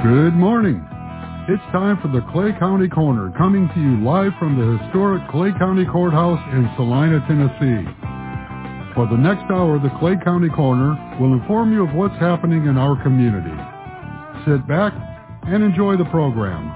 Good morning. It's time for the Clay County Corner, coming to you live from the historic Clay County Courthouse in Salina, Tennessee. For the next hour, the Clay County Corner will inform you of what's happening in our community. Sit back and enjoy the program.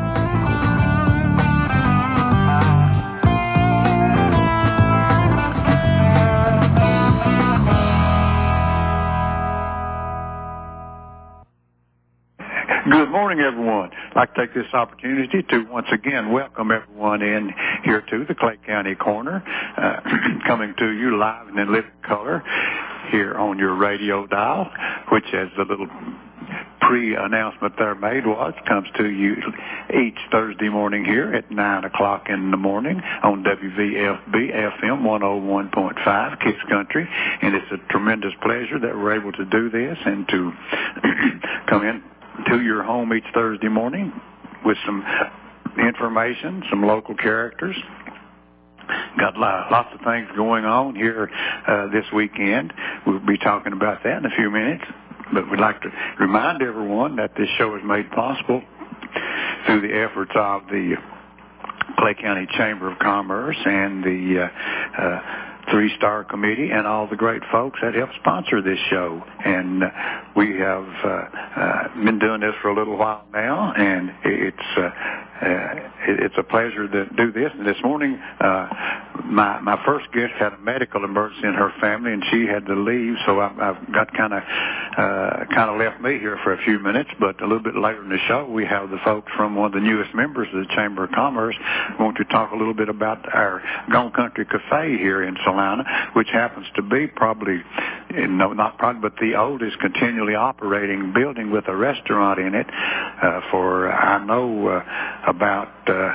Good morning, everyone. I'd like to take this opportunity to once again welcome everyone in here to the Clay County Corner, coming to you live and in living color here on your radio dial, which, as the little pre-announcement there made comes to you each Thursday morning here at 9 o'clock in the morning on WVFB FM 101.5 Kicks Country. And it's a tremendous pleasure that we're able to do this and to come in to your home each Thursday morning with some information, some local characters. Got lots of things going on here this weekend. We'll be talking about that in a few minutes. But we'd like to remind everyone that this show is made possible through the efforts of the Clay County Chamber of Commerce and the Three-Star Committee and all the great folks that help sponsor this show. And we have been doing this for a little while now, and it's a pleasure to do this. And this morning, my first guest had a medical emergency in her family, and she had to leave, so I've got kind of left me here for a few minutes. But a little bit later in the show, we have the folks from one of the newest members of the Chamber of Commerce want to talk a little bit about our Gone Country Cafe here in Salina, which happens to be probably, not probably, but the oldest continually operating building with a restaurant in it for, I know, about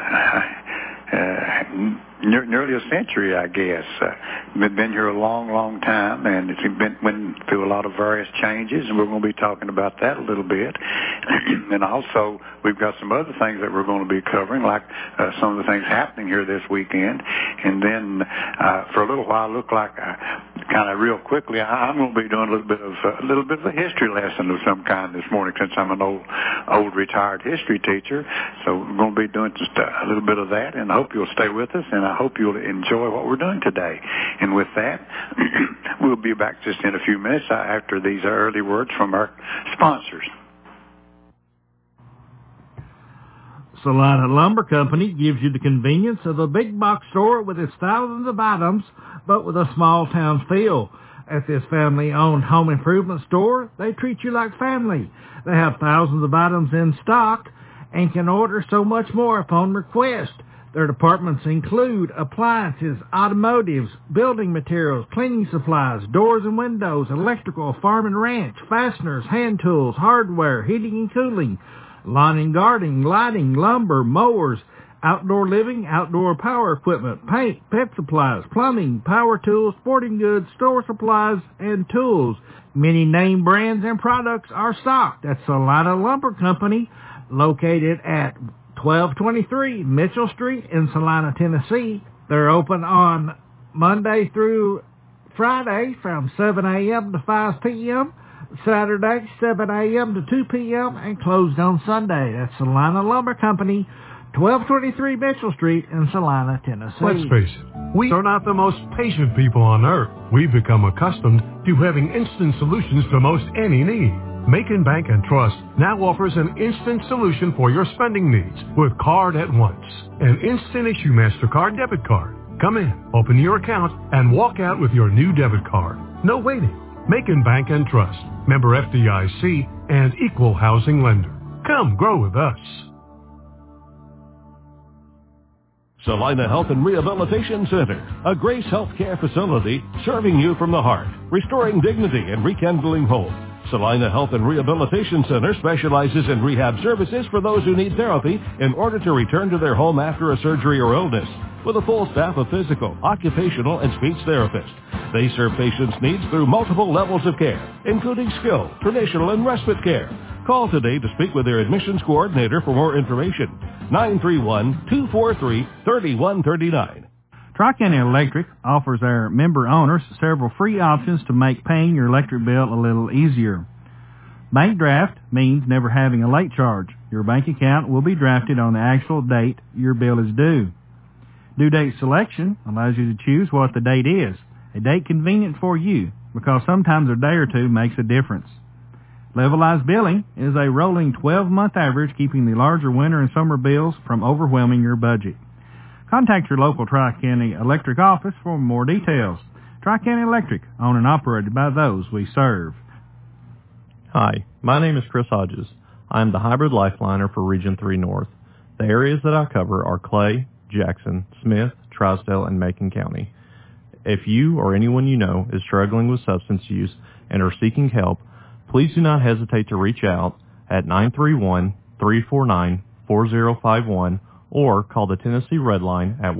nearly a century, I guess. Been here a long, long time, and it's been through a lot of various changes, and we're going to be talking about that a little bit. And also, we've got some other things that we're going to be covering, like some of the things happening here this weekend. And then, for a little while, look like kind of real quickly, I'm going to be doing a little bit of a history lesson of some kind this morning, since I'm an old retired history teacher. So we're going to be doing just a little bit of that, and I hope you'll stay with us, and I hope you'll enjoy what we're doing today. And with that, we'll be back just in a few minutes after these early words from our sponsors. Salina Lumber Company gives you the convenience of a big box store with its thousands of items, but with a small town feel. At this family-owned home improvement store, they treat you like family. They have thousands of items in stock and can order so much more upon request. Their departments include appliances, automotives, building materials, cleaning supplies, doors and windows, electrical, farm and ranch, fasteners, hand tools, hardware, heating and cooling, lawn and gardening, lighting, lumber, mowers, outdoor living, outdoor power equipment, paint, pet supplies, plumbing, power tools, sporting goods, store supplies, and tools. Many name brands and products are stocked at Salina Lumber Company, located at 1223 Mitchell Street in Salina, Tennessee. They're open on Monday through Friday from 7 a.m. to 5 p.m., Saturday 7 a.m. to 2 p.m., and closed on Sunday. That's Salina Lumber Company, 1223 Mitchell Street in Salina, Tennessee. Let's face it, we are not the most patient people on earth. We've become accustomed to having instant solutions to most any need. Macon Bank and Trust now offers an instant solution for your spending needs with Card at Once, an instant issue MasterCard debit card. Come in, open your account, and walk out with your new debit card. No waiting. Macon Bank and Trust, member FDIC, and equal housing lender. Come grow with us. Salina Health and Rehabilitation Center, a Grace Healthcare facility serving you from the heart, restoring dignity and rekindling hope. Salina Health and Rehabilitation Center specializes in rehab services for those who need therapy in order to return to their home after a surgery or illness. With a full staff of physical, occupational, and speech therapists, they serve patients' needs through multiple levels of care, including skilled, traditional, and respite care. Call today to speak with their admissions coordinator for more information. 931-243-3139. Tri-County Electric offers our member owners several free options to make paying your electric bill a little easier. Bank draft means never having a late charge. Your bank account will be drafted on the actual date your bill is due. Due date selection allows you to choose what the date is, a date convenient for you, because sometimes a day or two makes a difference. Levelized billing is a rolling 12-month average, keeping the larger winter and summer bills from overwhelming your budget. Contact your local Tri-County Electric office for more details. Tri-County Electric, owned and operated by those we serve. Hi, my name is Chris Hodges. I am the Hybrid Lifeliner for Region 3 North. The areas that I cover are Clay, Jackson, Smith, Trousdale, and Macon County. If you or anyone you know is struggling with substance use and are seeking help, please do not hesitate to reach out at 931-349-4051 or call the Tennessee Red Line at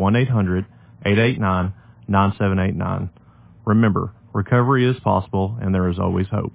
1-800-889-9789. Remember, recovery is possible and there is always hope.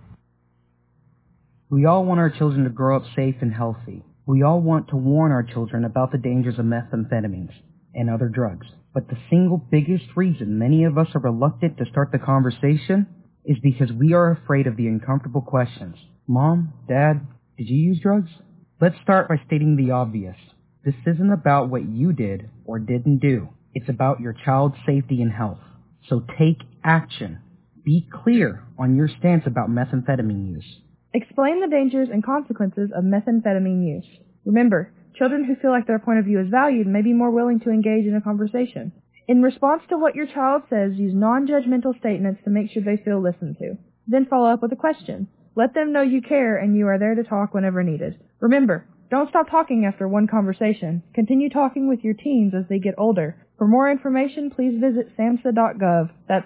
We all want our children to grow up safe and healthy. We all want to warn our children about the dangers of methamphetamines and other drugs. But the single biggest reason many of us are reluctant to start the conversation is because we are afraid of the uncomfortable questions. Mom, Dad, did you use drugs? Let's start by stating the obvious. This isn't about what you did or didn't do. It's about your child's safety and health. So take action. Be clear on your stance about methamphetamine use. Explain the dangers and consequences of methamphetamine use. Remember, children who feel like their point of view is valued may be more willing to engage in a conversation. In response to what your child says, use non-judgmental statements to make sure they feel listened to. Then follow up with a question. Let them know you care and you are there to talk whenever needed. Remember, don't stop talking after one conversation. Continue talking with your teens as they get older. For more information, please visit samhsa.gov. That's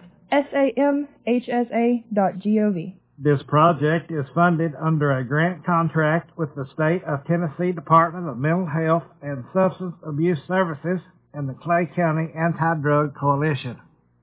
samhsa.gov. This project is funded under a grant contract with the State of Tennessee Department of Mental Health and Substance Abuse Services and the Clay County Anti-Drug Coalition.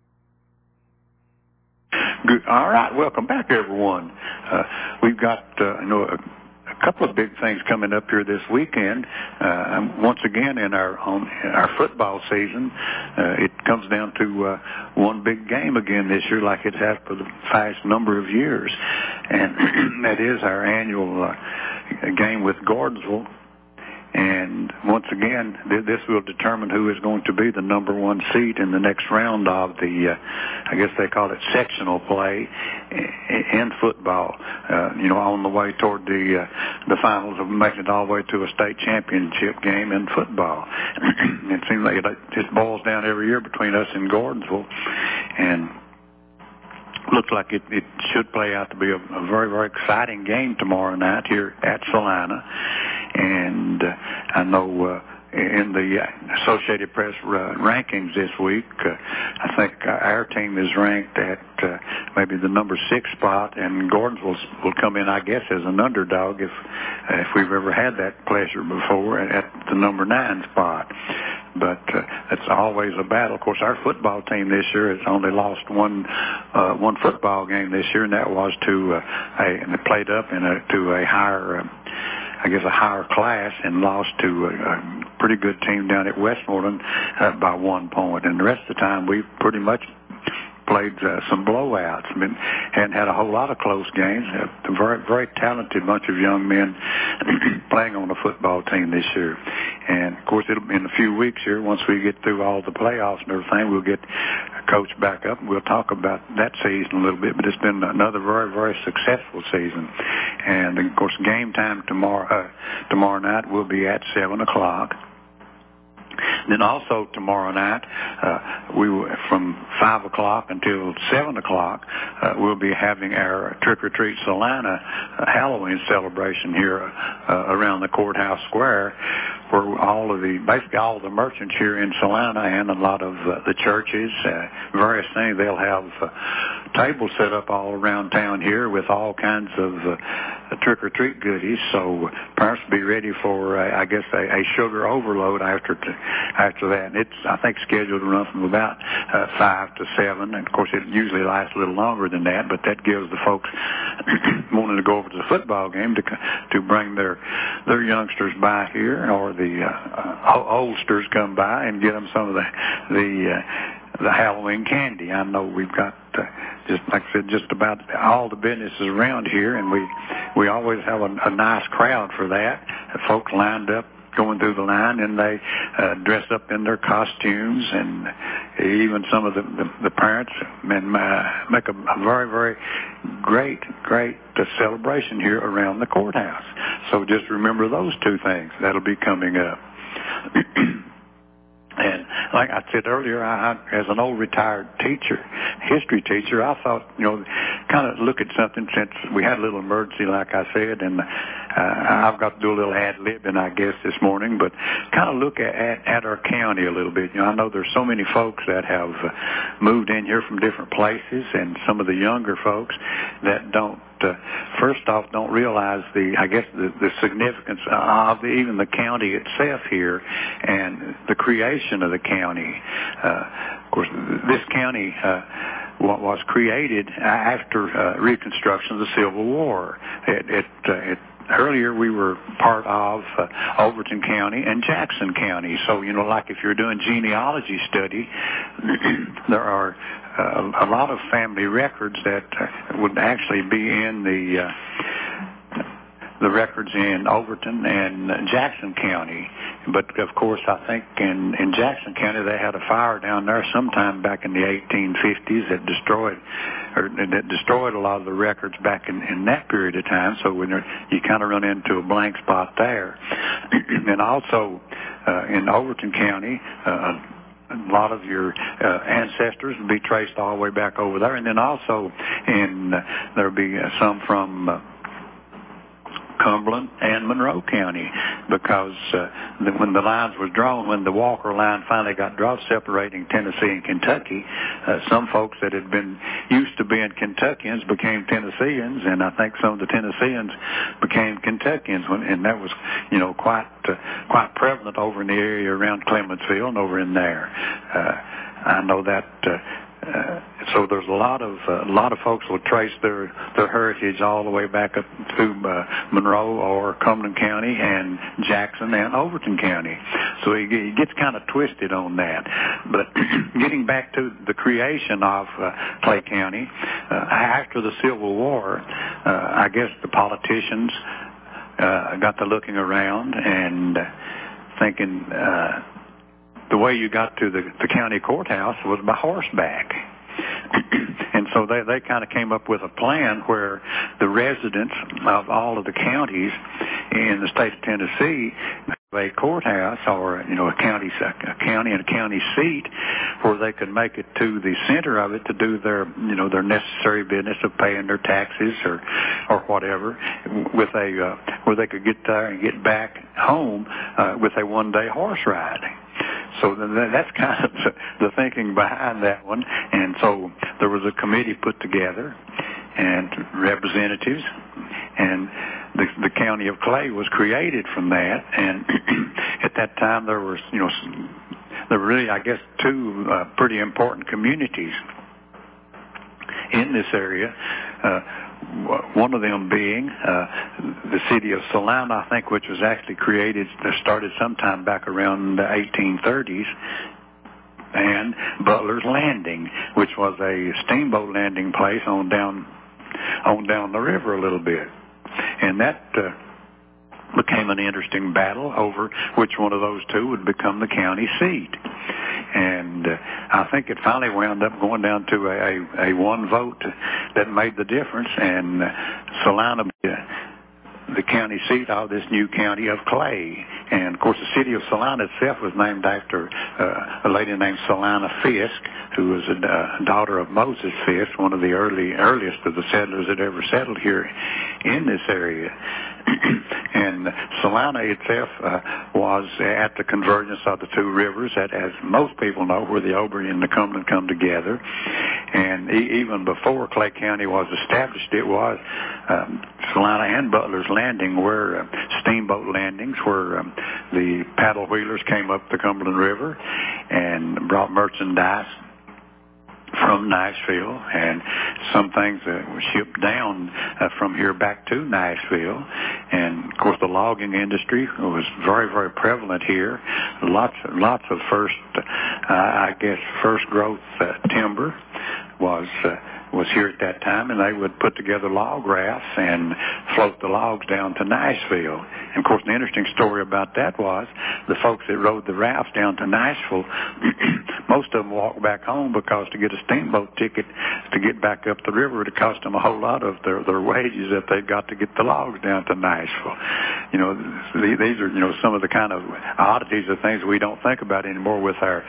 Good. All right, welcome back, everyone. We've got a couple of big things coming up here this weekend. Once again, in our football season, it comes down to one big game again this year, like it has for the past number of years, and that is our annual game with Gordonsville. And once again, this will determine who is going to be the number one seed in the next round of the, I guess they call it sectional play in football. On the way toward the finals of making it all the way to a state championship game in football. It seems like it just boils down every year between us and Gordonsville, and looks like it should play out to be a very, very exciting game tomorrow night here at Salina. And I know in the Associated Press rankings this week, I think our team is ranked at maybe the number 6 spot, and Gordon's will come in, I guess, as an underdog if we've ever had that pleasure before, at the number 9 spot. But it's always a battle. Of course, our football team this year has only lost one football game this year, and that was and they played up to a higher, a higher class, and lost to a pretty good team down at Westmoreland by 1 point. And the rest of the time, we've pretty much played some blowouts. I mean, hadn't had a whole lot of close games. A very, very talented bunch of young men playing on the football team this year. And, of course, it'll be in a few weeks here, once we get through all the playoffs and everything, we'll get Coach back up, and we'll talk about that season a little bit. But it's been another very, very successful season. And, of course, game time tomorrow night will be at 7 o'clock. Then also tomorrow night, from 5 o'clock until 7 o'clock, we'll be having our Trick or Treat Salina Halloween celebration here around the courthouse square, where basically all of the merchants here in Salina and a lot of the churches, various things, they'll have tables set up all around town here with all kinds of trick or treat goodies. So parents be ready for, a sugar overload after that. And it's, I think, scheduled to run from about 5 to 7. And of course, it usually lasts a little longer than that, but that gives the folks wanting to go over to the football game to bring their youngsters by here, or the oldsters come by and get them some of the the Halloween candy. I know we've got, just like I said, just about all the businesses around here, and we always have a nice crowd for that. Folks lined up, going through the line, and they dress up in their costumes, and even some of the parents make a very, very great celebration here around the courthouse. So just remember those two things. That'll be coming up. And like I said earlier, I, as an old retired teacher, history teacher, I thought, kind of look at something, since we had a little emergency, like I said, and I've got to do a little ad-libbing, I guess, this morning, but kind of look at our county a little bit. I know there's so many folks that have moved in here from different places, and some of the younger folks that don't, first off, don't realize the significance of even the county itself here and the creation of the county. Of course, this county was created after Reconstruction of the Civil War. Earlier, we were part of Overton County and Jackson County. So, like if you're doing genealogy study, there are a lot of family records that would actually be in the records in Overton and Jackson County. But, of course, I think in Jackson County they had a fire down there sometime back in the 1850s that destroyed a lot of the records back in that period of time. So when you kind of run into a blank spot there. And also in Overton County, a lot of your ancestors would be traced all the way back over there. And then also there would be some from Cumberland and Monroe County, because when the lines was drawn, when the Walker line finally got drawn separating Tennessee and Kentucky, some folks that had been used to being Kentuckians became Tennesseans, and I think some of the Tennesseans became Kentuckians, and that was, quite prevalent over in the area around Clementsville and over in there. I know that. So there's a lot of folks will trace their heritage all the way back up through Monroe or Cumberland County and Jackson and Overton County. So it gets kind of twisted on that. But getting back to the creation of Clay County, after the Civil War, I guess the politicians got to looking around and thinking the way you got to the county courthouse was by horseback. And so they kind of came up with a plan where the residents of all of the counties in the state of Tennessee, a courthouse or a county and a county seat, where they could make it to the center of it to do their their necessary business of paying their taxes or whatever, with where they could get there and get back home with a one-day horse ride. So that's kind of the thinking behind that one. And so there was a committee put together and representatives, and the county of Clay was created from that. And at that time there were really, I guess, two pretty important communities in this area. One of them being the city of Salina, I think, which was actually started sometime back around the 1830s, and Butler's Landing, which was a steamboat landing place on down the river a little bit. And that became an interesting battle over which one of those two would become the county seat. And I think it finally wound up going down to a one vote that made the difference, and Salina, the county seat of this new county of Clay. And, of course, the city of Salina itself was named after a lady named Salina Fisk, who was a daughter of Moses Fisk, one of the earliest of the settlers that ever settled here in this area. And Salina itself was at the convergence of the two rivers, that, as most people know, where the Ober and the Cumberland come together. And even before Clay County was established, it was Salina and Butler's Landing were steamboat landings where the paddle wheelers came up the Cumberland River and brought merchandise from Nashville, and some things were shipped down from here back to Nashville. And of course, the logging industry was very, very prevalent here. Lots of first growth timber was here at that time, and they would put together log rafts and float the logs down to Nashville. And of course, the interesting story about that was the folks that rode the rafts down to Nashville, most of them walked back home because to get a steamboat ticket to get back up the river, it cost them a whole lot of their wages that they got to get the logs down to Nashville. These are some of the kind of oddities of things we don't think about anymore with our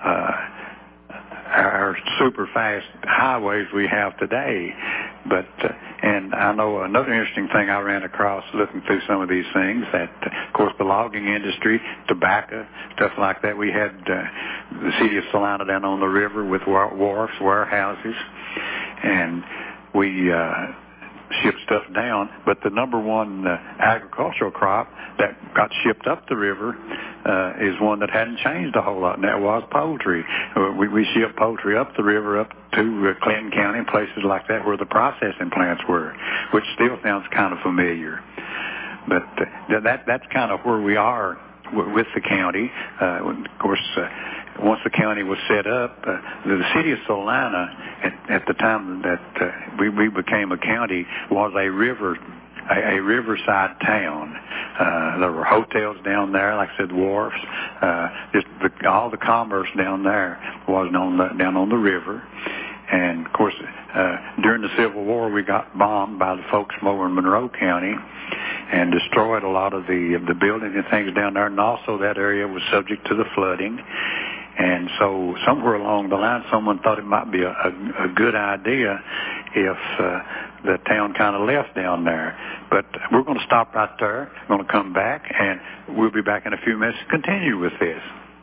super fast highways we have today. But and I know another interesting thing I ran across looking through some of these things, that of course the logging industry, tobacco, stuff like that. We had the city of Salina down on the river with wharfs, warehouses, and we shipped stuff down. But the number one agricultural crop that got shipped up the river is one that hadn't changed a whole lot, and that was poultry. We shipped poultry up the river, up to Clinton County, places like that where the processing plants were, which still sounds kind of familiar. But that's kind of where we are with the county. Of course, once the county was set up, the city of Salina, at the time that we became a county, was a riverside town. There were hotels down there, like I said, wharfs. All the commerce down there was down on the river. And of course, during the Civil War, we got bombed by the folks from over in Monroe County and destroyed a lot of the buildings and things down there. And also that area was subject to the flooding. And so somewhere along the line, someone thought it might be a good idea if the town kind of left down there. But we're going to stop right there. We're going to come back, and we'll be back in a few minutes to continue with this.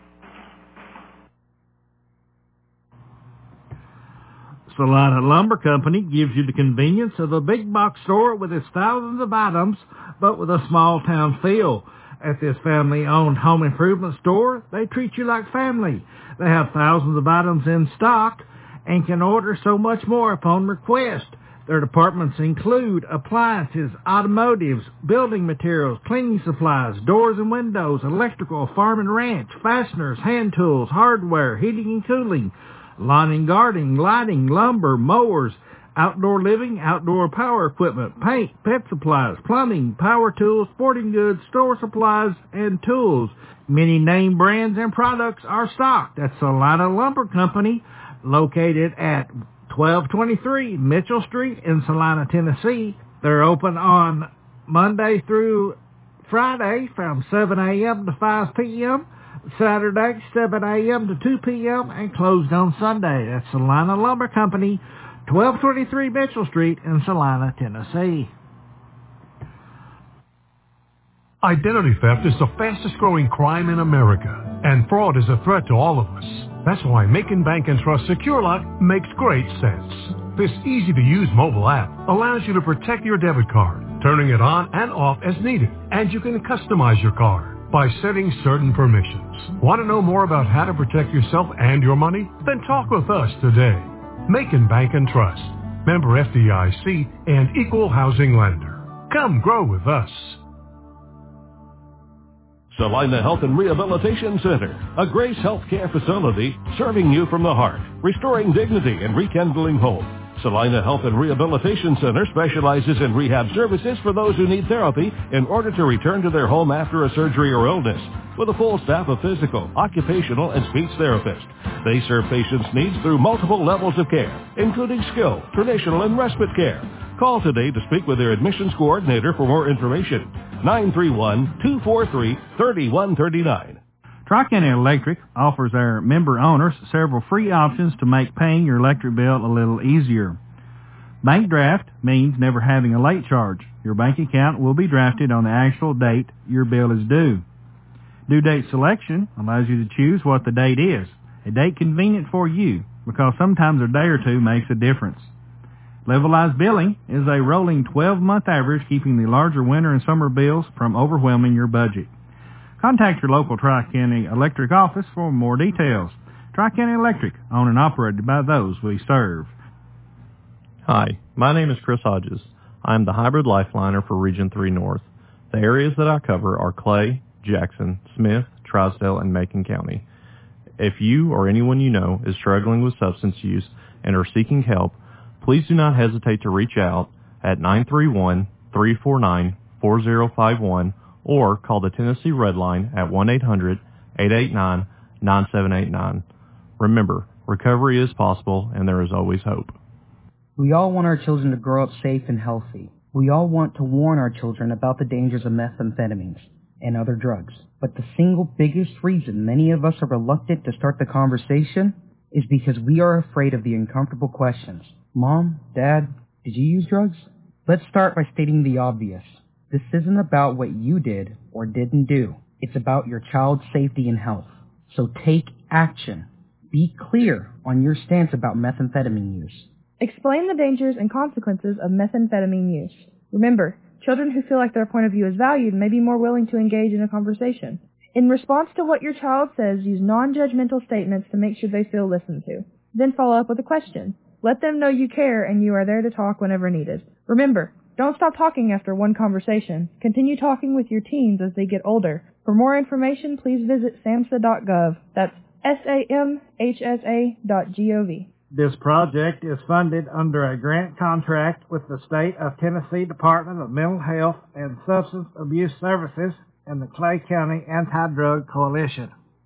Salina Lumber Company gives you the convenience of a big box store with its thousands of items, but with a small town feel. At this family-owned home improvement store, they treat you like family. They have thousands of items in stock and can order so much more upon request. Their departments include appliances, automotives, building materials, cleaning supplies, doors and windows, electrical, farm and ranch, fasteners, hand tools, hardware, heating and cooling, lawn and gardening, lighting, lumber, mowers, outdoor living, outdoor power equipment, paint, pet supplies, plumbing, power tools, sporting goods, store supplies, and tools. Many name brands and products are stocked at Salina Lumber Company, located at 1223 Mitchell Street in Salina, Tennessee. They're open on Monday through Friday from 7 a.m. to 5 p.m., Saturday 7 a.m. to 2 p.m., and closed on Sunday. That's Salina Lumber Company, 1223 Mitchell Street in Salina, Tennessee. Identity theft is the fastest growing crime in America, and fraud is a threat to all of us. That's why Macon Bank & Trust SecureLock makes great sense. This easy-to-use mobile app allows you to protect your debit card, turning it on and off as needed, and you can customize your card by setting certain permissions. Want to know more about how to protect yourself and your money? Then talk with us today. Macon Bank & Trust, member FDIC, and equal housing lender. Come grow with us. Salina Health and Rehabilitation Center, a Grace Healthcare facility serving you from the heart, restoring dignity and rekindling hope. Salina Health and Rehabilitation Center specializes in rehab services for those who need therapy in order to return to their home after a surgery or illness, with a full staff of physical, occupational, and speech therapists. They serve patients' needs through multiple levels of care, including skilled, traditional, and respite care. Call today to speak with their admissions coordinator for more information. 931-243-3139. Tri-County Electric offers our member owners several free options to make paying your electric bill a little easier. Bank draft means never having a late charge. Your bank account will be drafted on the actual date your bill is due. Due date selection allows you to choose what the date is, a date convenient for you, because sometimes a day or two makes a difference. Levelized billing is a rolling 12-month average, keeping the larger winter and summer bills from overwhelming your budget. Contact your local Tri-County Electric office for more details. Tri-County Electric, owned and operated by those we serve. Hi, my name is Chris Hodges. I am the Hybrid Lifeliner for Region 3 North. The areas that I cover are Clay, Jackson, Smith, Trousdale, and Macon County. If you or anyone you know is struggling with substance use and are seeking help, please do not hesitate to reach out at 931-349-4051 or call the Tennessee Red Line at 1-800-889-9789. Remember, recovery is possible and there is always hope. We all want our children to grow up safe and healthy. We all want to warn our children about the dangers of methamphetamines and other drugs. But the single biggest reason many of us are reluctant to start the conversation is because we are afraid of the uncomfortable questions. Mom, Dad, did you use drugs? Let's start by stating the obvious. This isn't about what you did or didn't do. It's about your child's safety and health. So take action. Be clear on your stance about methamphetamine use. Explain the dangers and consequences of methamphetamine use. Remember, children who feel like their point of view is valued may be more willing to engage in a conversation. In response to what your child says, use non-judgmental statements to make sure they feel listened to. Then follow up with a question. Let them know you care and you are there to talk whenever needed. Remember, don't stop talking after one conversation. Continue talking with your teens as they get older. For more information, please visit samhsa.gov. That's samhsa.gov. This project is funded under a grant contract with the State of Tennessee Department of Mental Health and Substance Abuse Services and the Clay County Anti-Drug Coalition.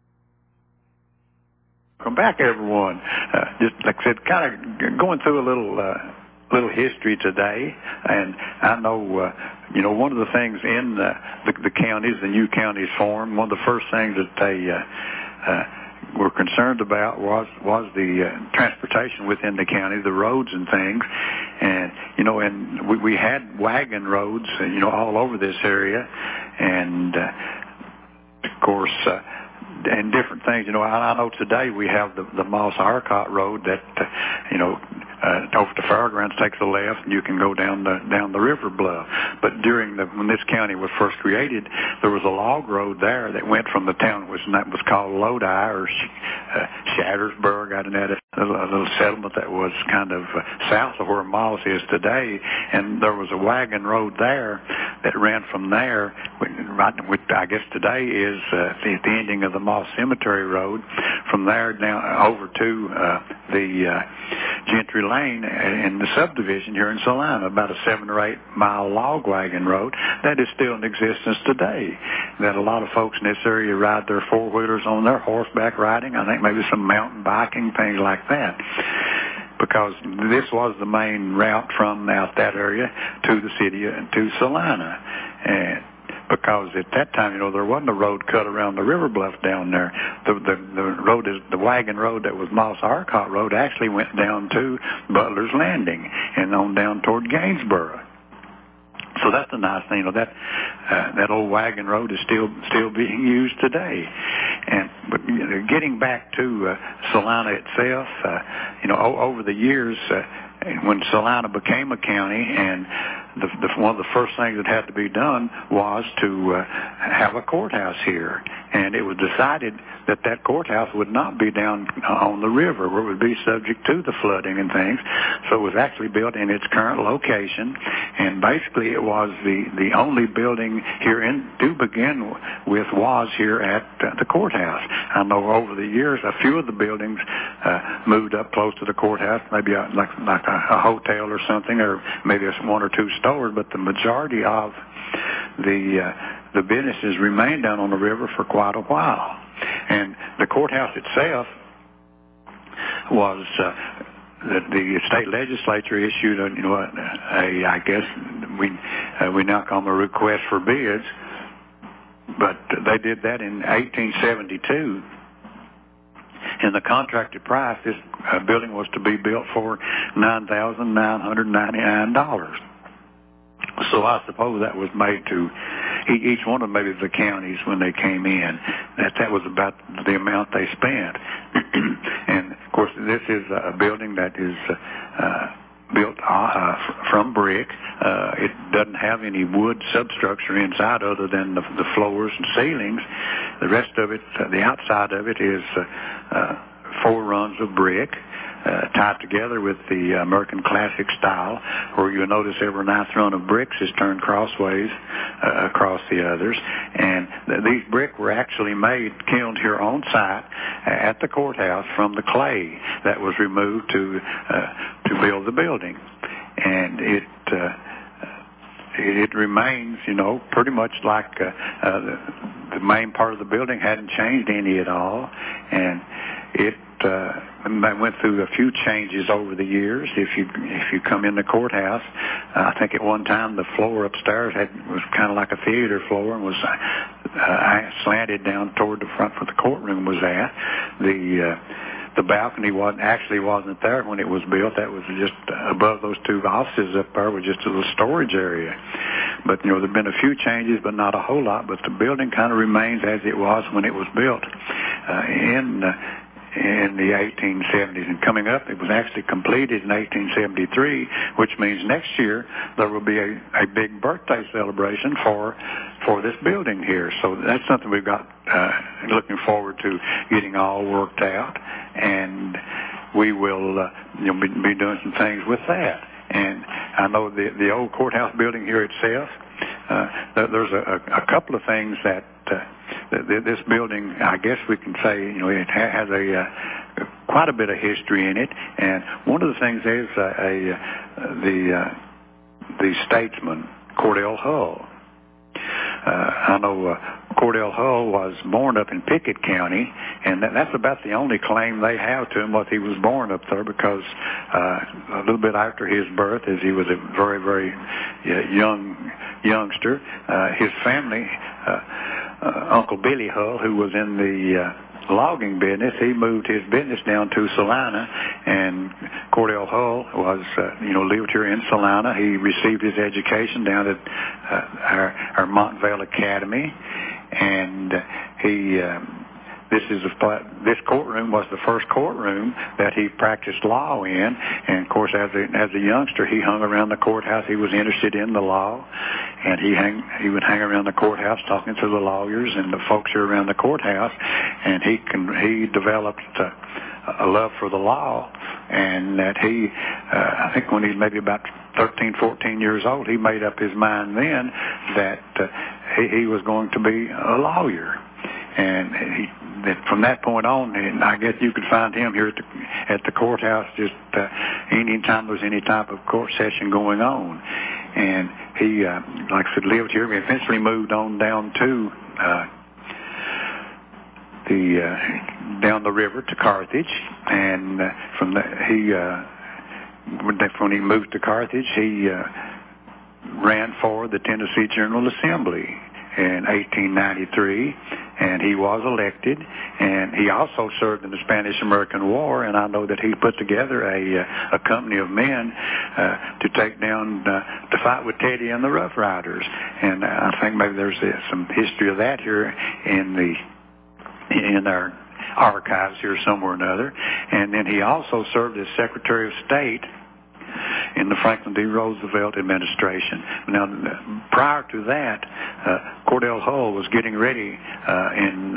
Welcome back, everyone. Just like I said, kind of going through a little history today, and I know, one of the things in the counties, the new counties formed, one of the first things that they were concerned about was the transportation within the county, the roads and things, and we had wagon roads, all over this area, and of course. And different things, I know today we have the Moss Arcot Road that, over the fairgrounds takes a left and you can go down the river bluff. But when this county was first created, there was a log road there that went from the town, that was called Lodi or Shattersburg. I had a little settlement that was kind of south of where Moss is today, and there was a wagon road there that ran from there, which I guess today is the ending of the Moss Cemetery Road, from there down over to the Gentry Lane in the subdivision here in Salina, about a 7 or 8 mile log wagon road that is still in existence today. That a lot of folks in this area ride their four-wheelers on their horseback riding, I think maybe some mountain biking, things like that, because this was the main route from out that area to the city, to Salina. And because at that time, there wasn't a road cut around the river bluff down there. The wagon road that was Moss Arcot Road actually went down to Butler's Landing and on down toward Gainsboro. So that's a nice thing. That old wagon road is still being used today. But getting back to Salina itself, over the years, when Salina became a county, and one of the first things that had to be done was to have a courthouse here. And it was decided that courthouse would not be down on the river where it would be subject to the flooding and things. So it was actually built in its current location, and basically it was the only building here to begin with was here at the courthouse. I know over the years a few of the buildings moved up close to the courthouse, maybe like a hotel or something, or maybe it's 1 or 2 stores, but the majority of the businesses remained down on the river for quite a while. And the courthouse itself was the state legislature issued I guess we now call them a request for bids, but they did that in 1872. And the contracted price, this building was to be built for $9,999. So I suppose that was made to each one of maybe the counties when they came in. That was about the amount they spent. And of course, this is a building that is built from brick. It doesn't have any wood substructure inside other than the floors and ceilings. The rest of it, the outside of it, is 4 runs of brick, tied together with the American Classic style, where you'll notice every 9th run of bricks is turned crossways across the others. And these brick were actually kilned here on site at the courthouse from the clay that was removed to build the building. And it remains, pretty much like the main part of the building hadn't changed any at all, and it went through a few changes over the years. If you come in the courthouse, I think at one time the floor upstairs was kind of like a theater floor and was slanted down toward the front where the courtroom was at. The balcony wasn't there when it was built. That was just above those 2 offices up there was just a little storage area. But there've been a few changes, but not a whole lot. But the building kind of remains as it was when it was built in the 1870s. And coming up, it was actually completed in 1873, which means next year there will be a big birthday celebration for this building here. So that's something we've got looking forward to getting all worked out, and we will be doing some things with that. And I know the old courthouse building here itself, there's a couple of things that this building, I guess we can say, it has quite a bit of history in it. And one of the things is the statesman Cordell Hull. I know Cordell Hull was born up in Pickett County, and that's about the only claim they have to him, was he was born up there, because a little bit after his birth, as he was a very, very youngster, his family, Uncle Billy Hull, who was in the logging business, he moved his business down to Salina, and Cordell Hull was, lived here in Salina. He received his education down at our Montvale Academy, and this courtroom was the first courtroom that he practiced law in. And of course, as a youngster, he hung around the courthouse. He was interested in the law, and he would hang around the courthouse talking to the lawyers and the folks here around the courthouse. And he developed a love for the law, and that I think when he was maybe about 13, 14 years old, he made up his mind then that he was going to be a lawyer. And from that point on, and I guess you could find him here at the courthouse just any time there was any type of court session going on. And he, like I said, lived here. He eventually moved on down to down the river to Carthage, and when he moved to Carthage, he ran for the Tennessee General Assembly in 1893, and he was elected. And he also served in the Spanish-American War, and I know that he put together a company of men to take down, to fight with Teddy and the Rough Riders. And I think maybe there's some history of that here in our archives here somewhere or another. And then he also served as Secretary of State in the Franklin D. Roosevelt administration. Now, prior to that, Cordell Hull was getting ready in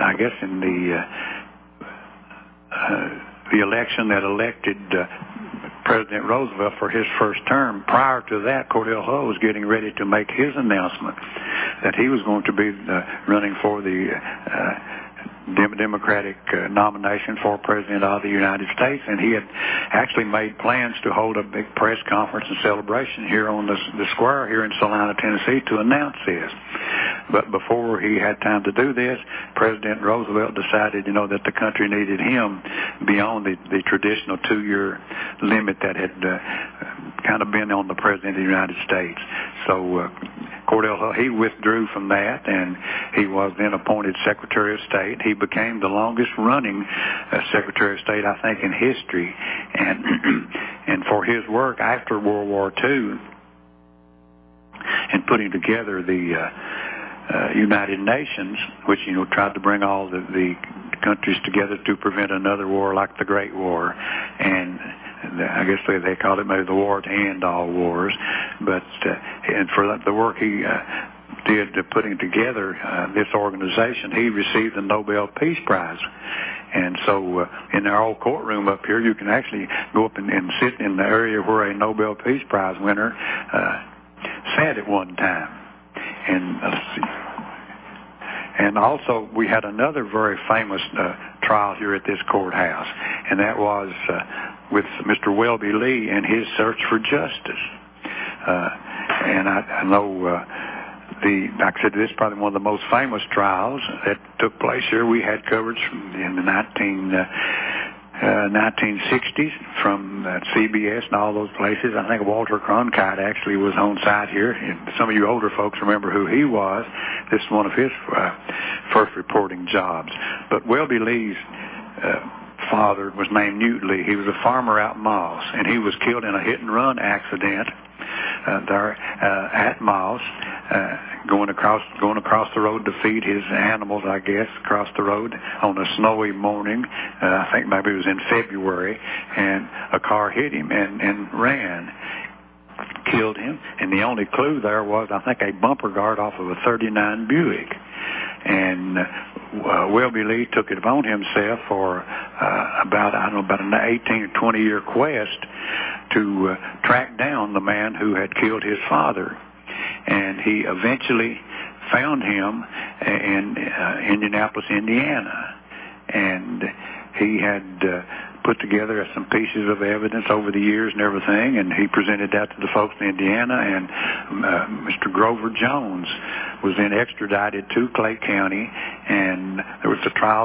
the election that elected President Roosevelt for his first term. Prior to that, Cordell Hull was getting ready to make his announcement that he was going to be running for the Democratic nomination for President of the United States, and he had actually made plans to hold a big press conference and celebration here on the square here in Salina, Tennessee, to announce this. But before he had time to do this, President Roosevelt decided, that the country needed him beyond the traditional 2-year limit that had kind of been on the President of the United States. So Cordell Hull, he withdrew from that, and he was then appointed Secretary of State. He became the longest running Secretary of State, I think, in history. And for his work after World War II and putting together the United Nations, which, tried to bring all the countries together to prevent another war like the Great War. And I guess they called it maybe the war to end all wars. But and for the work he did putting together this organization, he received the Nobel Peace Prize. And so in our old courtroom up here, you can actually go up and sit in the area where a Nobel Peace Prize winner sat at one time. And let's see. And also, we had another very famous trial here at this courthouse, and that was with Mr. Welby Lee and his search for justice. And I know, like I said, this is probably one of the most famous trials that took place here. We had coverage in the 1960s from CBS and all those places. I think Walter Cronkite actually was on site here. And some of you older folks remember who he was. This is one of his first reporting jobs. But Welby Lee's father was named Newt Lee. He was a farmer out in Moss, and he was killed in a hit-and-run accident there at Moss, going across the road to feed his animals, I guess, across the road on a snowy morning. I think maybe it was in February, and a car hit him and ran, killed him. And the only clue there was, I think, a bumper guard off of a 39 Buick. And Welby Lee took it upon himself for about an 18 or 20 year quest to track down the man who had killed his father. And he eventually found him in Indianapolis, Indiana. And he had put together some pieces of evidence over the years and everything, and he presented that to the folks in Indiana, and Mr. Grover Jones was then extradited to Clay County, and there was a trial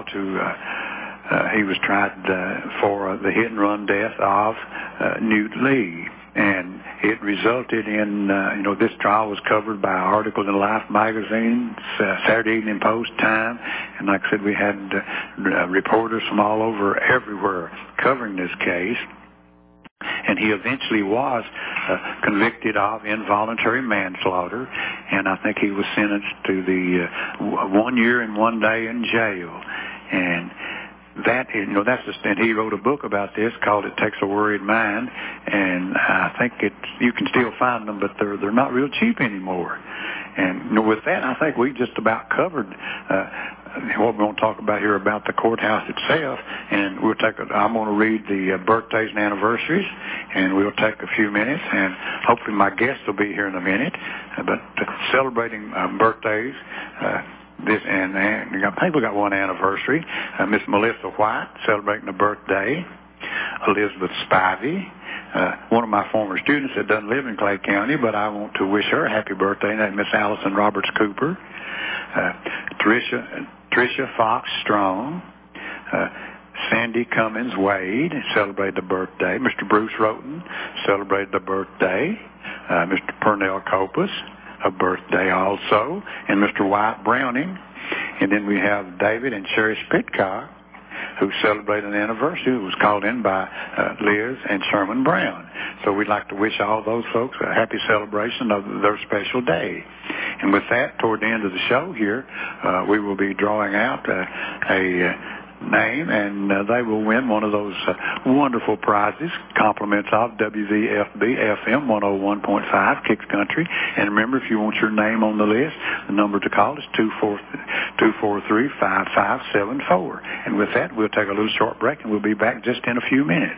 he was tried for the hit-and-run death of Newt Lee. And it resulted in, this trial was covered by articles in Life magazine, Saturday Evening Post, Time, and like I said, we had reporters from all over, everywhere, covering this case. And he eventually was convicted of involuntary manslaughter, and I think he was sentenced to the 1 year and 1 day in jail. And and he wrote a book about this called "It Takes a Worried Mind," and I think you can still find them, but they're not real cheap anymore. And with that, I think we just about covered what we're going to talk about here about the courthouse itself. And I'm going to read the birthdays and anniversaries, and we'll take a few minutes, and hopefully my guests will be here in a minute. But celebrating birthdays. And I think we got one anniversary. Miss Melissa White celebrating a birthday. Elizabeth Spivey, one of my former students that doesn't live in Clay County, but I want to wish her a happy birthday. And that's Miss Allison Roberts Cooper. Tricia Fox Strong. Sandy Cummins Wade celebrated the birthday. Mr. Bruce Roten celebrated the birthday. Mr. Purnell Copas, a birthday also, and Mr. White Browning. And then we have David and Cherish Pitcock, who celebrate an anniversary, who was called in by Liz and Sherman Brown. So we'd like to wish all those folks a happy celebration of their special day. And with that, toward the end of the show here, we will be drawing out a name, and they will win one of those wonderful prizes, compliments of WVFB FM 101.5 Kicks Country. And remember, if you want your name on the list, the number to call is 243-5574. And with that, we'll take a little short break, and we'll be back just in a few minutes.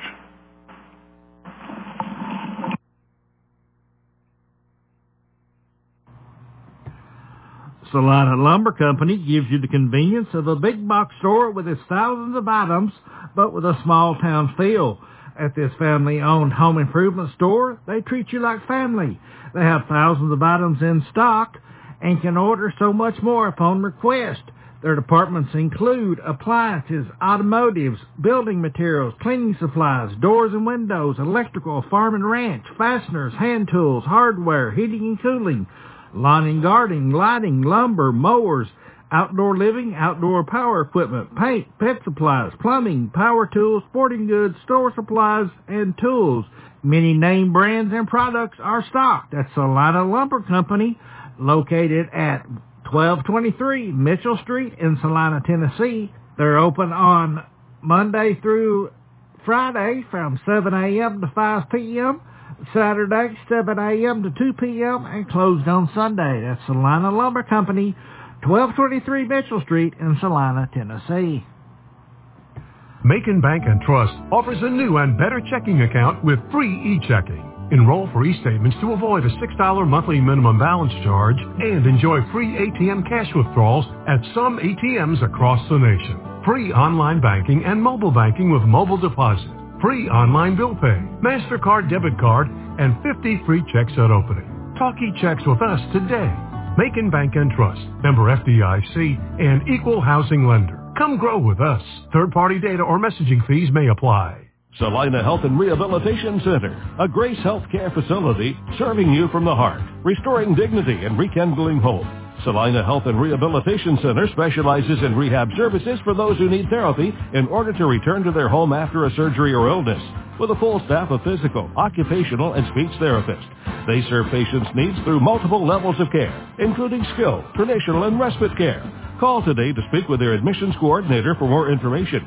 Salina Lumber Company gives you the convenience of a big box store with its thousands of items, but with a small town feel. At this family-owned home improvement store, they treat you like family. They have thousands of items in stock and can order so much more upon request. Their departments include appliances, automotives, building materials, cleaning supplies, doors and windows, electrical, farm and ranch, fasteners, hand tools, hardware, heating and cooling, lawn and gardening, lighting, lumber, mowers, outdoor living, outdoor power equipment, paint, pet supplies, plumbing, power tools, sporting goods, store supplies, and tools. Many name brands and products are stocked at Salina Lumber Company, located at 1223 Mitchell Street in Salina, Tennessee. They're open on Monday through Friday from 7 a.m. to 5 p.m., Saturday, 7 a.m. to 2 p.m., and closed on Sunday. That's Salina Lumber Company, 1223 Mitchell Street in Salina, Tennessee. Macon Bank and Trust offers a new and better checking account with free e-checking. Enroll for e-statements to avoid a $6 monthly minimum balance charge and enjoy free ATM cash withdrawals at some ATMs across the nation. Free online banking and mobile banking with mobile deposit. Free online bill pay, MasterCard debit card, and 50 free checks at opening. Talk e-checks with us today. Macon Bank and Trust, member FDIC, and equal housing lender. Come grow with us. Third-party data or messaging fees may apply. Salina Health and Rehabilitation Center, a Grace Healthcare facility serving you from the heart, restoring dignity and rekindling hope. Salina Health and Rehabilitation Center specializes in rehab services for those who need therapy in order to return to their home after a surgery or illness. With a full staff of physical, occupational, and speech therapists, they serve patients' needs through multiple levels of care, including skilled, traditional, and respite care. Call today to speak with their admissions coordinator for more information.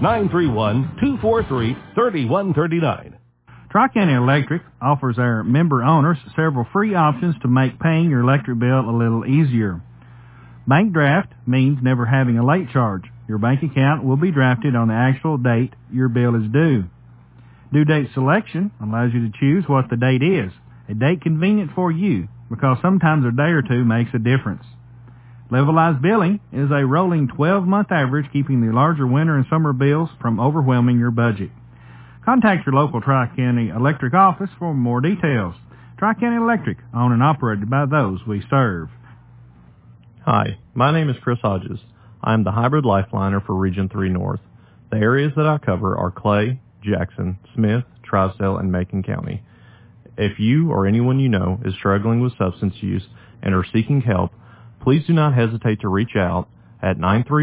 931-243-3139. Tri-County Electric offers our member owners several free options to make paying your electric bill a little easier. Bank draft means never having a late charge. Your bank account will be drafted on the actual date your bill is due. Due date selection allows you to choose what the date is, a date convenient for you, because sometimes a day or two makes a difference. Levelized billing is a rolling 12-month average, keeping the larger winter and summer bills from overwhelming your budget. Contact your local Tri-County Electric office for more details. Tri-County Electric, owned and operated by those we serve. Hi, my name is Chris Hodges. I am the hybrid lifeliner for Region 3 North. The areas that I cover are Clay, Jackson, Smith, Trousdale, and Macon County. If you or anyone you know is struggling with substance use and are seeking help, please do not hesitate to reach out at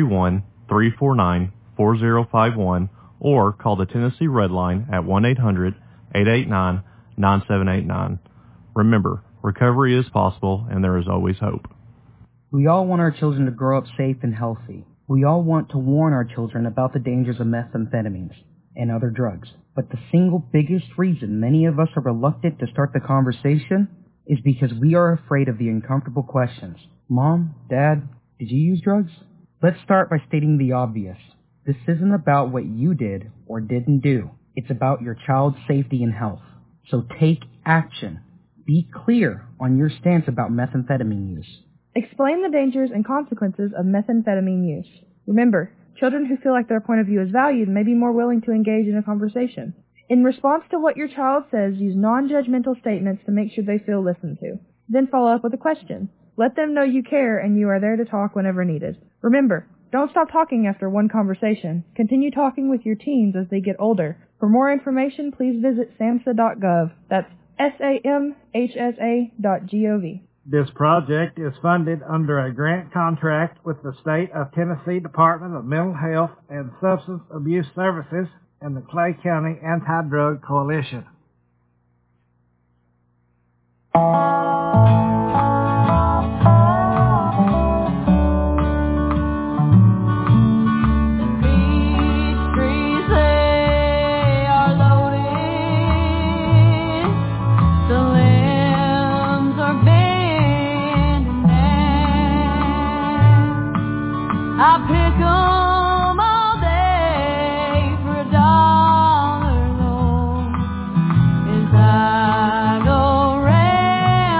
931-349-4051 or call the Tennessee Red Line at 1-800-889-9789. Remember, recovery is possible and there is always hope. We all want our children to grow up safe and healthy. We all want to warn our children about the dangers of methamphetamines and other drugs. But the single biggest reason many of us are reluctant to start the conversation is because we are afraid of the uncomfortable questions. Mom, Dad, did you use drugs? Let's start by stating the obvious. This isn't about what you did or didn't do. It's about your child's safety and health. So take action. Be clear on your stance about methamphetamine use. Explain the dangers and consequences of methamphetamine use. Remember, children who feel like their point of view is valued may be more willing to engage in a conversation. In response to what your child says, use non-judgmental statements to make sure they feel listened to. Then follow up with a question. Let them know you care and you are there to talk whenever needed. Remember, don't stop talking after one conversation. Continue talking with your teens as they get older. For more information, please visit samhsa.gov. That's samhsa.gov. This project is funded under a grant contract with the State of Tennessee Department of Mental Health and Substance Abuse Services and the Clay County Anti-Drug Coalition. I pick 'em all day for $1 low as I go round.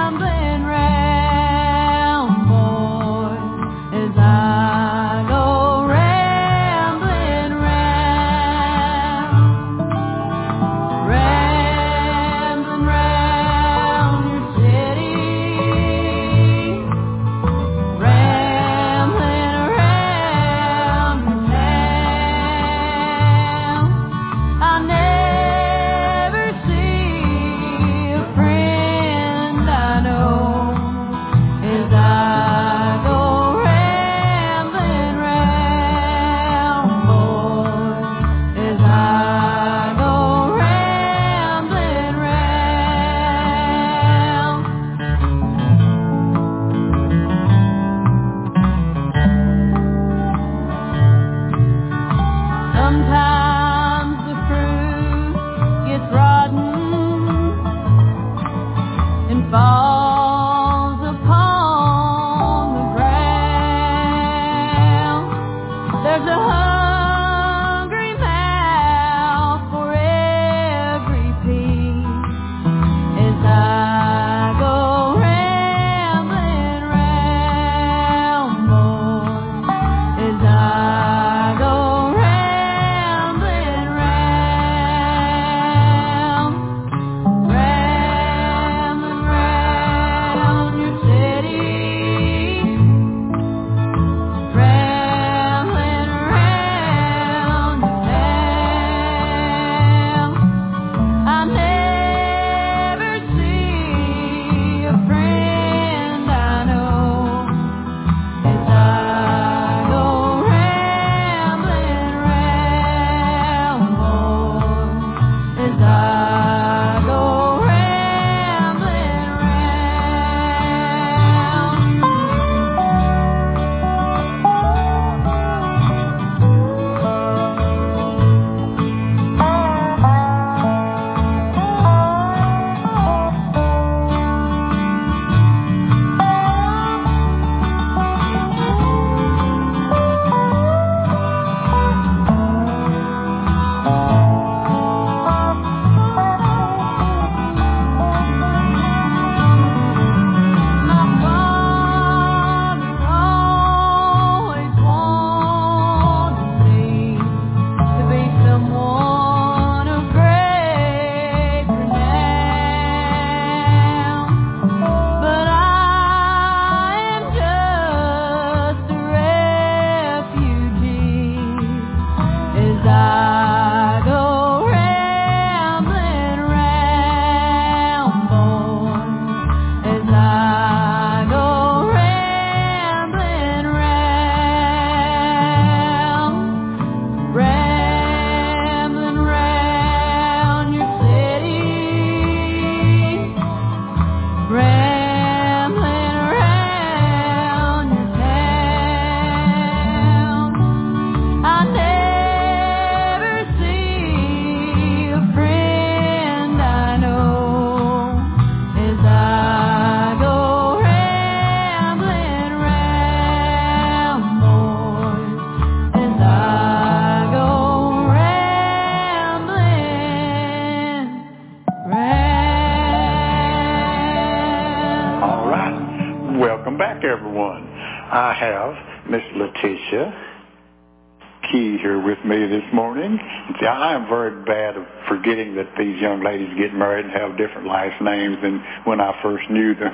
back, everyone. I have Miss Letitia Key here with me this morning. See, I am very bad at forgetting that these young ladies get married and have different last names than when I first knew them.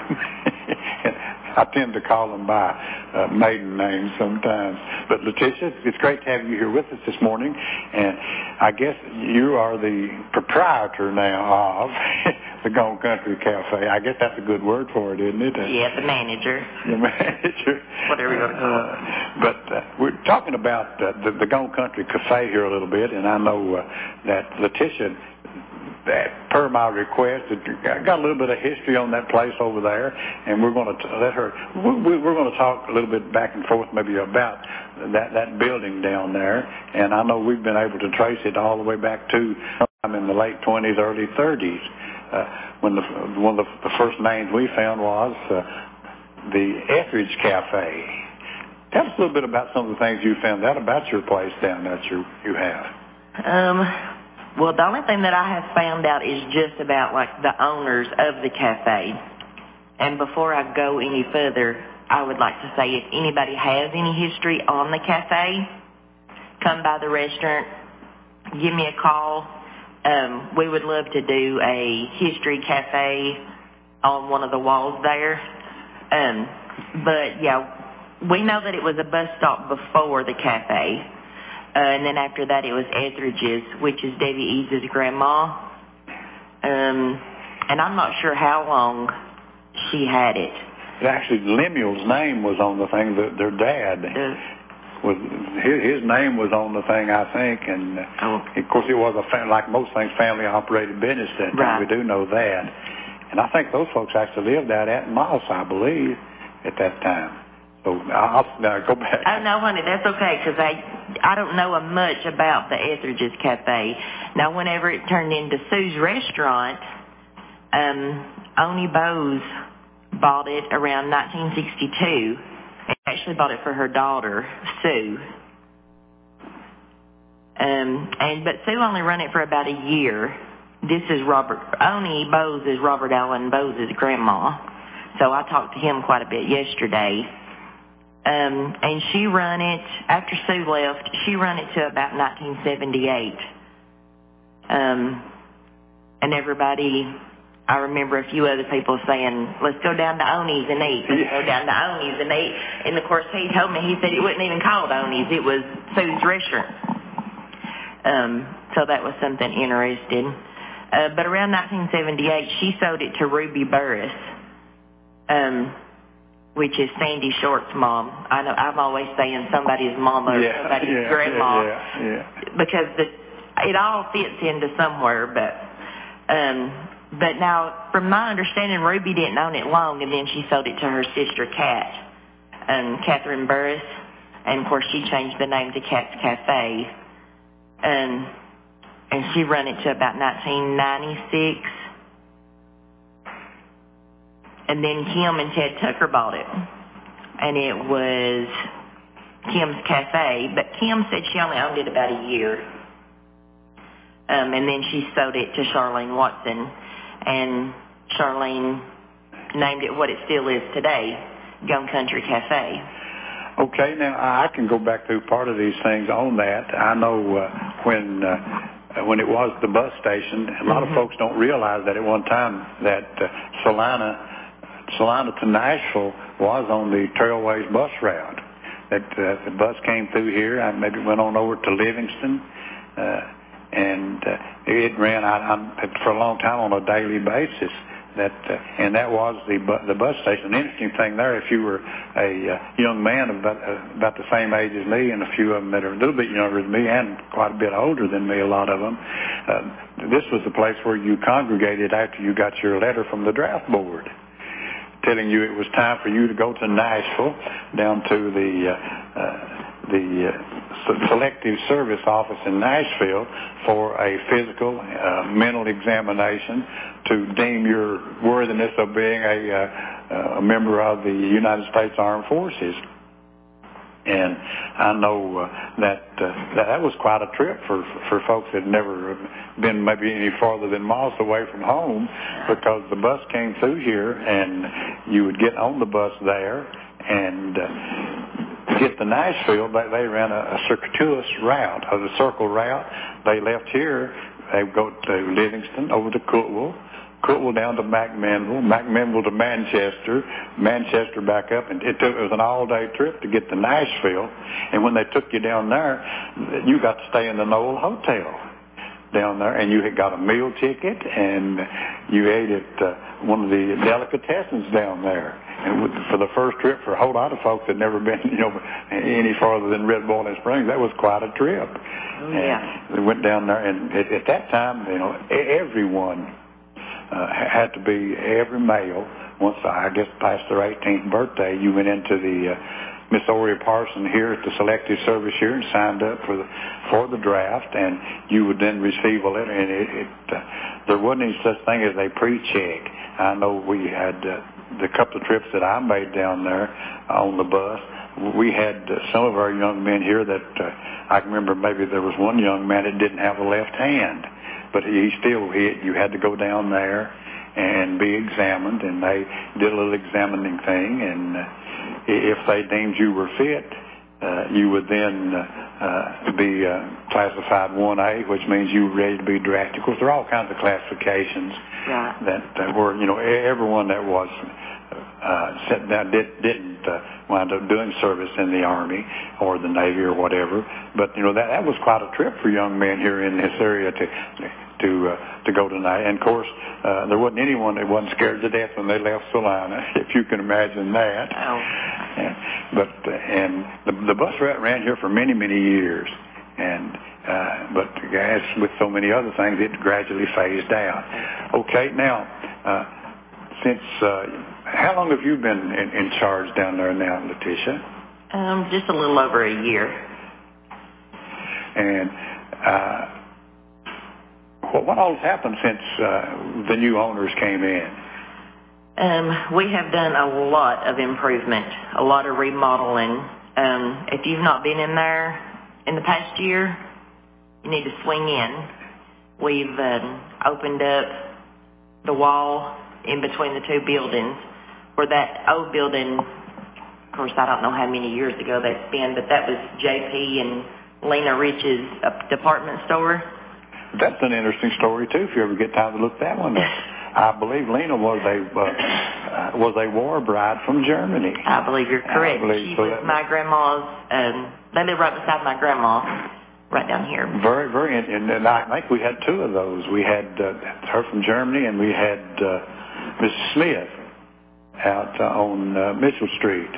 I tend to call them by maiden names sometimes. But Letitia, it's great to have you here with us this morning. And I guess you are the proprietor now of the Gone Country Cafe. I guess that's a good word for it, isn't it? Yeah, the manager. The manager. Whatever you want to call it. But we're talking about the Gone Country Cafe here a little bit, and I know that Letitia, that per my request, got a little bit of history on that place over there, and we're going to let her. We're going to talk a little bit back and forth, maybe about that building down there. And I know we've been able to trace it all the way back to sometime in the late 20s, early 30s, when one of the first names we found was the Etheridge Cafe. Tell us a little bit about some of the things you found out about your place down there that you have. Well, the only thing that I have found out is just about, like, the owners of the cafe. And before I go any further, I would like to say if anybody has any history on the cafe, come by the restaurant, give me a call. We would love to do a history cafe on one of the walls there. But, yeah, we know that it was a bus stop before the cafe. And then after that, it was Etheridge's, which is Debbie Eads' grandma. And I'm not sure how long she had it. Actually, Lemuel's name was on the thing. Their dad was his name was on the thing, I think. And of course, it was like most things, family-operated business. That time. We do know that. And I think those folks actually lived out at Moss, I believe, at that time. So I'll go back. Oh, no, honey, that's okay, because I don't know much about the Etheridge's Cafe. Now, whenever it turned into Sue's Restaurant, Oni Bose bought it around 1962. And actually bought it for her daughter, Sue. But Sue only ran it for about a year. This is Oni Bose is Robert Allen Bose's grandma. So I talked to him quite a bit yesterday. And she run it, after Sue left, she run it to about 1978. And everybody, I remember a few other people saying, let's go down to Oni's and eat. Let's go down to Oni's and eat. And, of course, he told me, he said it wasn't even called Oni's. It was Sue's Restaurant. So that was something interesting. But around 1978, she sold it to Ruby Burris. Which is Sandy Short's mom. I know I'm always saying somebody's mama or somebody's grandma, because it all fits into somewhere. But now, from my understanding, Ruby didn't own it long, and then she sold it to her sister Kat, Catherine Burris, and of course she changed the name to Kat's Cafe, and she ran it to about 1996. And then Kim and Ted Tucker bought it. And it was Kim's Cafe. But Kim said she only owned it about a year. And then she sold it to Charlene Watson. And Charlene named it what it still is today, Gone Country Cafe. Okay, now I can go back through part of these things on that. I know when it was the bus station, a lot of folks don't realize that at one time that Salina to Nashville was on the Trailways bus route. That the bus came through here and maybe went on over to Livingston, and it ran for a long time on a daily basis. And that was the bus station. The interesting thing there, if you were a young man about the same age as me, and a few of them that are a little bit younger than me and quite a bit older than me, a lot of them, this was the place where you congregated after you got your letter from the draft board, telling you it was time for you to go to Nashville, down to the Selective Service Office in Nashville for a physical, mental examination to deem your worthiness of being a member of the United States Armed Forces. And I know that was quite a trip for folks that had never been maybe any farther than miles away from home, because the bus came through here and you would get on the bus there And to get to Nashville, they ran a circuitous route, a circle route. They left here, they would go to Livingston, over to Cookeville down to McMinnville to Manchester back up, and it was an all-day trip to get to Nashville. And when they took you down there, you got to stay in the Knoll Hotel down there, and you had got a meal ticket, and you ate at one of the delicatessens down there. And for the first trip, for a whole lot of folks that had never been, any farther than Red Boiling Springs, that was quite a trip. Oh, yeah. And they went down there, and at that time, everyone had to be, every male, once I guess past their 18th birthday, you went into the Miss Oria Parson here at the Selective Service here and signed up for the draft, and you would then receive a letter. And there wasn't any such thing as a pre-check. I know we had the couple of trips that I made down there on the bus. We had some of our young men here that I can remember. Maybe there was one young man that didn't have a left hand, but you had to go down there and be examined, and they did a little examining thing, and if they deemed you were fit, you would then be classified 1A, which means you were ready to be drafted. Of course, there are all kinds of classifications that were, everyone that was set down didn't wind up doing service in the Army or the Navy or whatever. But that was quite a trip for young men here in this area to go tonight. And of course, there wasn't anyone that wasn't scared to death when they left Salina, if you can imagine that. Oh. And the bus route ran here for many, many years, but as with so many other things, it gradually phased out. Okay, now since how long have you been in charge down there now, Letitia? Just a little over a year. And what all has happened since the new owners came in? We have done a lot of improvement, a lot of remodeling. If you've not been in there in the past year, you need to swing in. We've opened up the wall in between the two buildings, where that old building, of course, I don't know how many years ago that's been, but that was J.P. and Lena Rich's department store. That's an interesting story, too, if you ever get time to look that one up. I believe Lena was a war bride from Germany. I believe you're correct. She was my grandma's, they lived right beside my grandma, right down here. Very, very, and I think we had two of those. We had her from Germany, and we had Mrs. Smith out on Mitchell Street.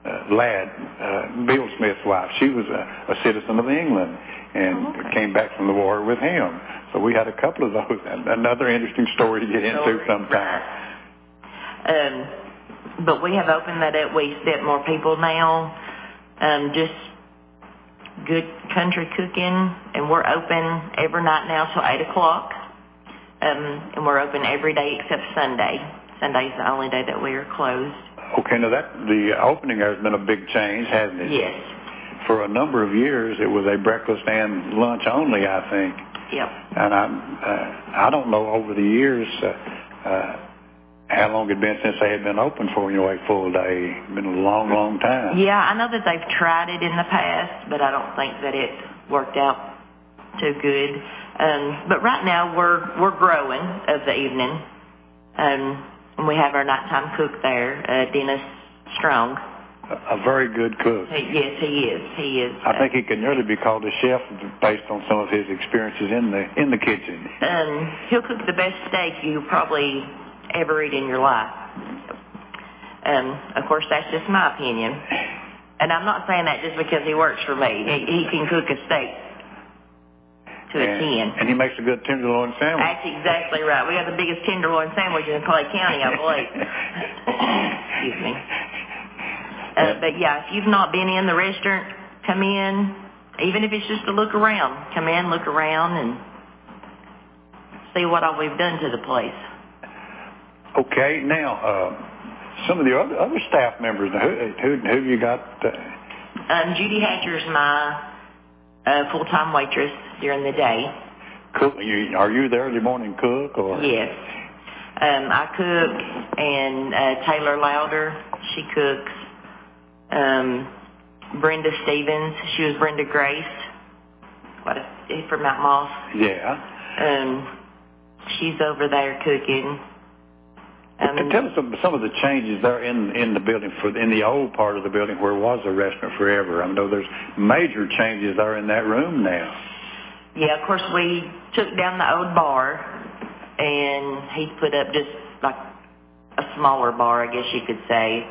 Bill Smith's wife. She was a citizen of England and came back from the war with him. So we had a couple of those. Another interesting story to get into sometime. But we have opened that up. We accept more people now. Just good country cooking, and we're open every night now till 8 o'clock. And we're open every day except Sunday. Sunday's the only day that we are closed. Okay, now the opening there has been a big change, hasn't it? Yes. For a number of years, it was a breakfast and lunch only, I think. Yep. And I don't know over the years how long it had been since they had been open for a full day. It's been a long, long time. Yeah, I know that they've tried it in the past, but I don't think that it worked out too good. But right now we're growing of the evening. And we have our nighttime cook there, Dennis Strong. A very good cook. Yes, he is. He is. I think he can nearly be called a chef based on some of his experiences in the kitchen. He'll cook the best steak you probably ever eat in your life. Of course, that's just my opinion. And I'm not saying that just because he works for me. He can cook a steak to a 10. And he makes a good tenderloin sandwich. That's exactly right. We got the biggest tenderloin sandwich in Clay County, I believe. Excuse me. But yeah, if you've not been in the restaurant, come in. Even if it's just to look around. Come in, look around, and see what all we've done to the place. Okay, now, some of the other staff members, who have you got? Judy Hatcher's my full-time waitress during the day. Cook? Are you there the morning cook? Or? Yes. I cook, and Taylor Louder, she cooks. Brenda Stevens, she was Brenda Grace. From Mount Moss. Yeah. She's over there cooking. Tell us some of the changes there in the building, in the old part of the building where it was a restaurant forever. I know there's major changes there in that room now. Yeah, of course we took down the old bar, and he put up just like a smaller bar, I guess you could say.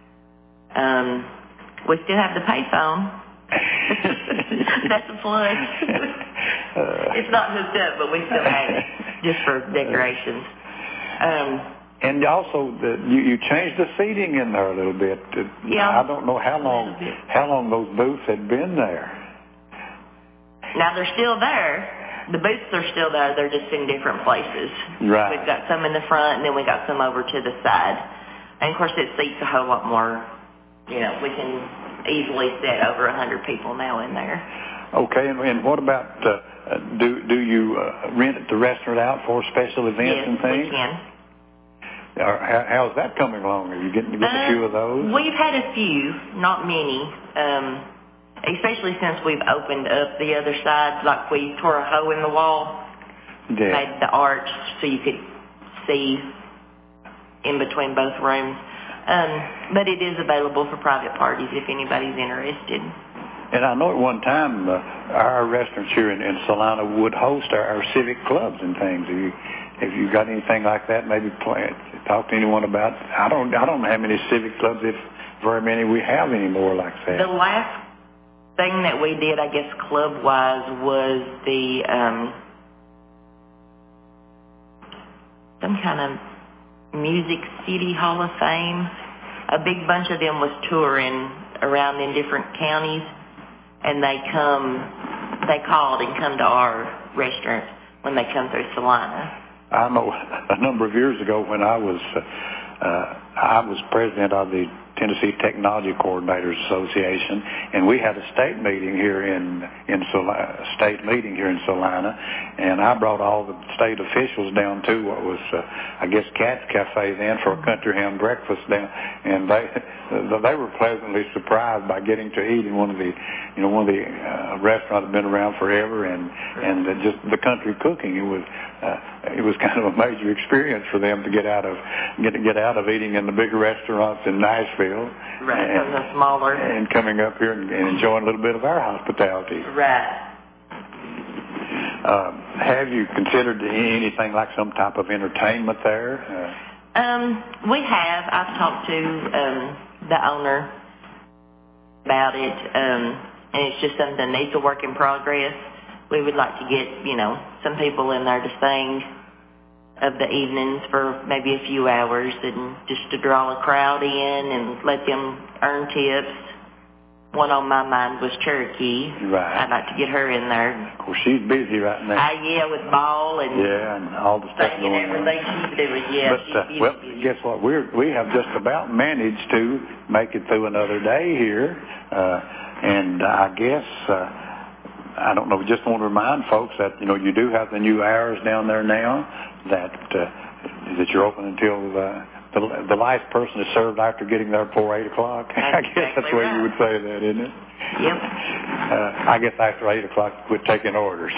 We still have the payphone. That's a plus. It's not hooked up, but we still have it just for decorations. And also, you changed the seating in there a little bit. Yeah. I don't know how long those booths had been there. Now they're still there. The booths are still there. They're just in different places. Right. We've got some in the front, and then we got some over to the side. And of course, it seats a whole lot more. You know, we can easily set over 100 people now in there. Okay, and what about do you rent the restaurant out for special events and things? Yes, we can. How's that coming along? Are you getting a few of those? We've had a few, not many, especially since we've opened up the other side. Like we tore a hole in the wall, made the arch so you could see in between both rooms. But it is available for private parties if anybody's interested. And I know at one time our restaurants here in Salina would host our civic clubs and things. Have you got anything like that? Maybe talk to anyone about. I don't know how many civic clubs, if very many we have anymore like that. The last thing that we did, I guess, club-wise, was the some kind of Music City Hall of Fame. A big bunch of them was touring around in different counties, and they called and come to our restaurant when they come through Salina. I know a number of years ago when I was president of the Tennessee Technology Coordinators Association, and we had a state meeting here in Salina, and I brought all the state officials down to what was, I guess, Cat's Cafe then for a country ham breakfast down, and they were pleasantly surprised by getting to eat in one of the restaurants that had been around forever, and just the country cooking. It was kind of a major experience for them to get out of eating in the bigger restaurants in Nashville. Right, from the smaller. And coming up here and enjoying a little bit of our hospitality. Right. Have you considered anything like some type of entertainment there? We have. I've talked to the owner about it, and it's just something that's a work in progress. We would like to get, some people in there to sing of the evenings for maybe a few hours, and just to draw a crowd in and let them earn tips. One on my mind was Cherokee. Right. I'd like to get her in there. Of course, she's busy right now. Yeah, with ball and and all the stuff going on. Everything she's doing. Yeah, but well, guess what? We have just about managed to make it through another day here, and I guess. I don't know, just want to remind folks that, you do have the new hours down there now, that you're open until the last person is served after getting there before 8 o'clock. I guess that's the way you would say that, isn't it? Yep. I guess after 8 o'clock, quit taking orders.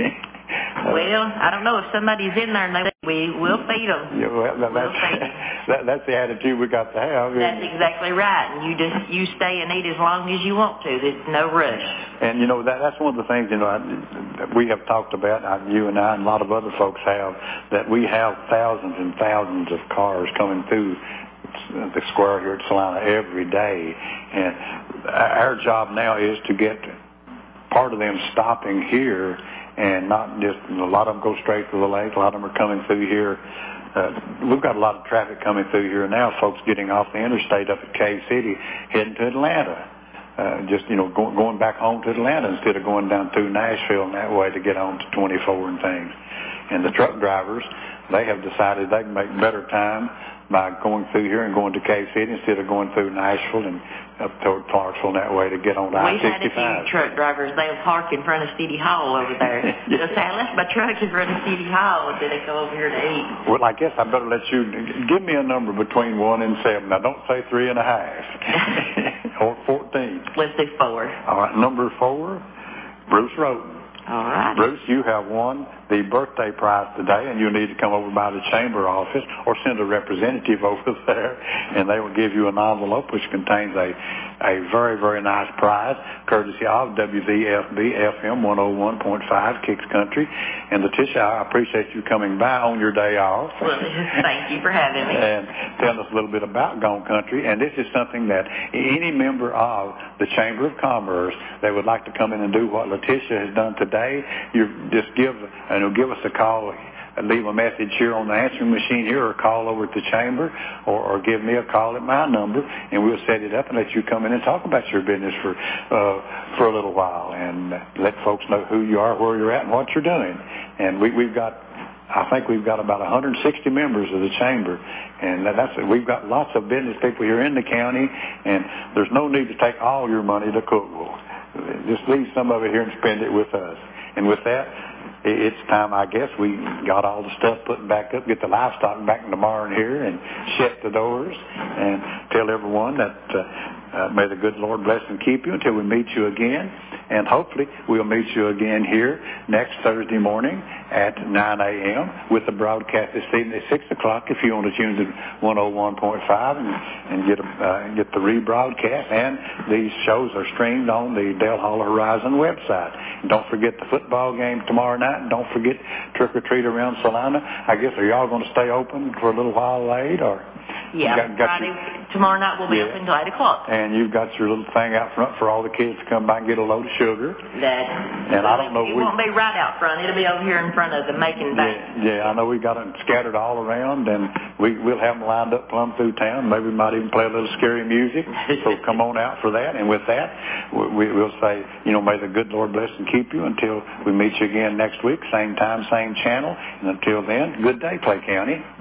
Well, I don't know if somebody's in there and we will feed them. Yeah, well, that's the attitude we got to have. That's exactly right. And you stay and eat as long as you want to. There's no rush. And that's one of the things we have talked about. You and I and a lot of other folks have, that we have thousands and thousands of cars coming through the square here at Salina every day, and our job now is to get part of them stopping here. And not just, a lot of them go straight to the lake. A lot of them are coming through here. We've got a lot of traffic coming through here now, folks getting off the interstate up at Cave City, heading to Atlanta. Going back home to Atlanta instead of going down through Nashville and that way to get on to 24 and things. And the truck drivers, they have decided they can make better time by going through here and going to Cave City instead of going through Nashville and up toward Clarksville that way to get on to I-65. We had a few truck drivers. They'll park in front of City Hall over there. They'll say, I left my truck in front of City Hall, and then they come over here to eat. Well, I guess I better let you give me a number between 1 and 7. Now, don't say 3.5. or 14? Let's do 4. All right, number 4, Bruce Roden. All right. Bruce, you have won the birthday prize today, and you need to come over by the chamber office or send a representative over there, and they will give you an envelope which contains a very, very nice prize, courtesy of WVFB FM 101.5 Kicks Country. And Letitia, I appreciate you coming by on your day off. Well, thank you for having me. And tell us a little bit about Gone Country. And this is something that any member of the Chamber of Commerce that would like to come in and do what Letitia has done today, you just give us a call. Leave a message here on the answering machine here, or call over at the chamber, or give me a call at my number, and we'll set it up and let you come in and talk about your business for a little while, and let folks know who you are, where you're at, and what you're doing. And I think we've got about 160 members of the chamber, and we've got lots of business people here in the county, and there's no need to take all your money to Cookeville. Just leave some of it here and spend it with us. And with that, it's time, I guess, we got all the stuff put back up, get the livestock back in the barn here, and shut the doors, and tell everyone that may the good Lord bless and keep you until we meet you again. And hopefully we'll meet you again here next Thursday morning at 9 a.m. with the broadcast this evening at 6 o'clock if you want to tune to 101.5 and get the rebroadcast. And these shows are streamed on the Dale Hall Horizon website. And don't forget the football game tomorrow night. And don't forget Trick or Treat around Salina. I guess, are y'all going to stay open for a little while late, or? Yeah, tomorrow night we'll be open until 8 o'clock. And you've got your little thing out front for all the kids to come by and get a load of sugar. And I don't know. It won't be right out front. It'll be over here in front of the Macon Bank. Yeah, I know we've got them scattered all around, and we'll have them lined up plumb through town. Maybe we might even play a little scary music. So come on out for that. And with that, we'll say, may the good Lord bless and keep you until we meet you again next week, same time, same channel. And until then, good day, Clay County.